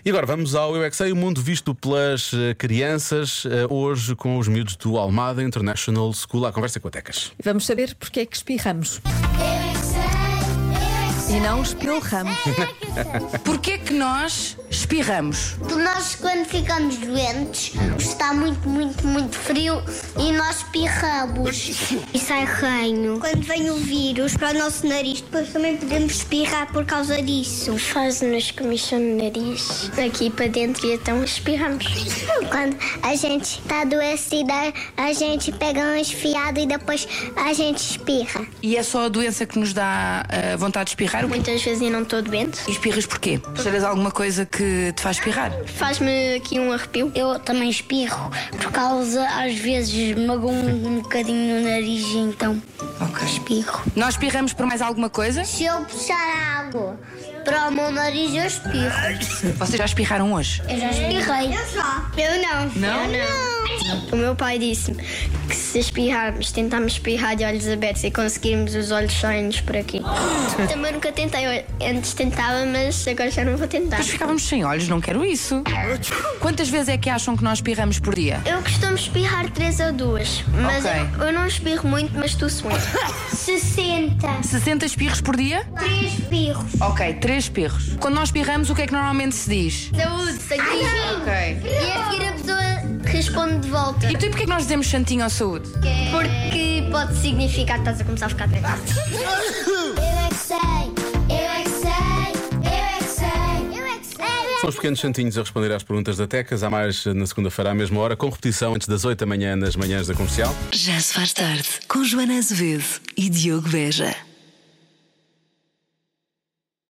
E agora vamos ao Eu é que Sei, o mundo visto pelas crianças, hoje com os miúdos do Almada International School, à conversa com a Tecas. Vamos saber porque é que espirramos. E não espirramos. Porquê é que nós espirramos? Porque nós, quando ficamos doentes, está muito frio e nós espirramos. E sai ranho. Quando vem o vírus para o nosso nariz, depois também podemos espirrar por causa disso. Faz-nos comichão no nariz, aqui para dentro, e então espirramos. Quando a gente está adoecida, a gente pega um esfiado e depois a gente espirra. E é só a doença que nos dá vontade de espirrar? Muitas vezes eu não estou doente. E espirras porquê? Cheiras alguma coisa que te faz espirrar? Faz-me aqui um arrepio. Eu também espirro, por causa, às vezes, magoa um bocadinho no nariz, então espirro. Nós espirramos por mais alguma coisa? Se eu puxar água para o meu nariz, eu espirro. Vocês já espirraram hoje? Eu já espirrei. Eu não. Não? Eu não. O meu pai disse-me que se espirrarmos, tentarmos espirrar de olhos abertos e conseguirmos os olhos saem-nos por aqui. Também nunca tentei. Antes tentava, mas agora já não vou tentar. Mas ficávamos sem olhos, não quero isso. Quantas vezes é que acham que nós espirramos por dia? Eu costumo espirrar 3 ou 2, mas Ok. eu não espirro muito, mas tosso muito. 60. 60 espirros por dia? 3 espirros. Ok, 3 espirros. Quando nós espirramos, o que é que normalmente se diz? Saúde, santinho. Ok. E a seguir a pessoa responde de volta. E porquê é que nós dizemos santinho à saúde? Porque pode significar que estás a começar a ficar treinado. Eu é que sei, eu é que sei, eu é que sei, eu é que sei. São os pequenos santinhos a responder às perguntas da Tecas. Há mais na segunda-feira à mesma hora, com repetição antes das 8 da manhã nas manhãs da Comercial. Já se faz tarde com Joana Azevedo e Diogo Beja.